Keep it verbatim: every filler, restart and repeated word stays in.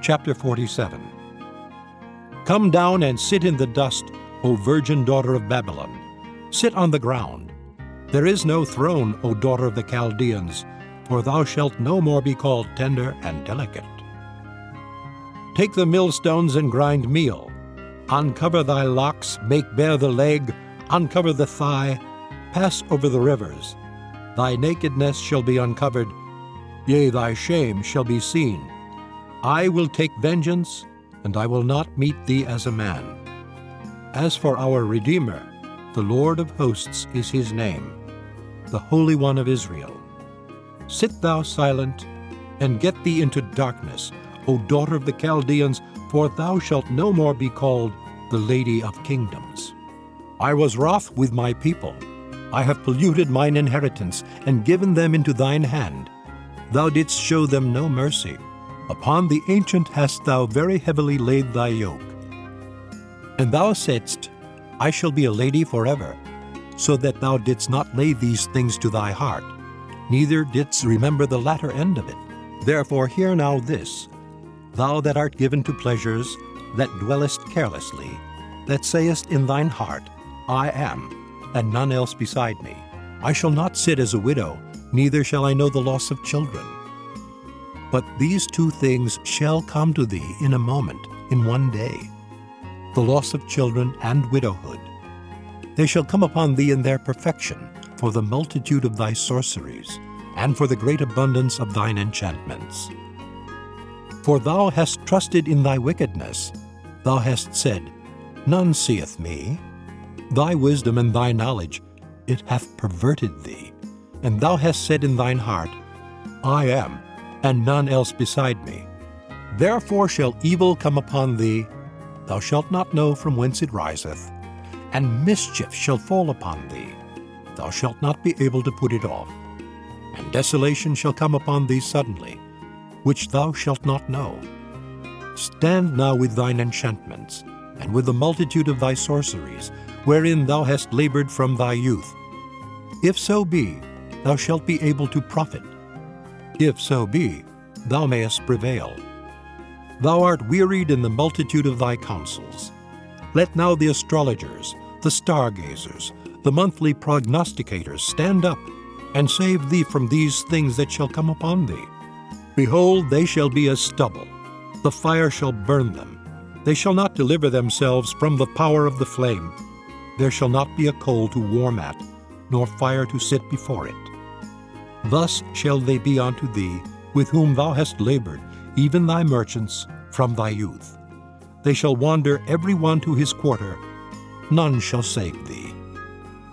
Chapter forty-seven. Come down and sit in the dust, O virgin daughter of Babylon. Sit on the ground. There is no throne, O daughter of the Chaldeans, for thou shalt no more be called tender and delicate. Take the millstones and grind meal. Uncover thy locks, make bare the leg, uncover the thigh, pass over the rivers. Thy nakedness shall be uncovered, yea, thy shame shall be seen. I will take vengeance, and I will not meet thee as a man. As for our Redeemer, the Lord of hosts is his name, the Holy One of Israel. Sit thou silent, and get thee into darkness, O daughter of the Chaldeans, for thou shalt no more be called the Lady of Kingdoms. I was wroth with my people. I have polluted mine inheritance, and given them into thine hand. Thou didst show them no mercy. Upon the ancient hast thou very heavily laid thy yoke. And thou saidst, I shall be a lady forever, so that thou didst not lay these things to thy heart, neither didst remember the latter end of it. Therefore hear now this, thou that art given to pleasures, that dwellest carelessly, that sayest in thine heart, I am, and none else beside me. I shall not sit as a widow, neither shall I know the loss of children. But these two things shall come to thee in a moment, in one day, the loss of children and widowhood. They shall come upon thee in their perfection, for the multitude of thy sorceries, and for the great abundance of thine enchantments. For thou hast trusted in thy wickedness. Thou hast said, None seeth me. Thy wisdom and thy knowledge, it hath perverted thee. And thou hast said in thine heart, I am, and none else beside me. Therefore shall evil come upon thee, thou shalt not know from whence it riseth, and mischief shall fall upon thee, thou shalt not be able to put it off. And desolation shall come upon thee suddenly, which thou shalt not know. Stand now with thine enchantments, and with the multitude of thy sorceries, wherein thou hast labored from thy youth. If so be, thou shalt be able to profit. If so be, thou mayest prevail. Thou art wearied in the multitude of thy counsels. Let now the astrologers, the stargazers, the monthly prognosticators stand up, and save thee from these things that shall come upon thee. Behold, they shall be as stubble. The fire shall burn them. They shall not deliver themselves from the power of the flame. There shall not be a coal to warm at, nor fire to sit before it. Thus shall they be unto thee, with whom thou hast labored, even thy merchants, from thy youth. They shall wander every one to his quarter. None shall save thee.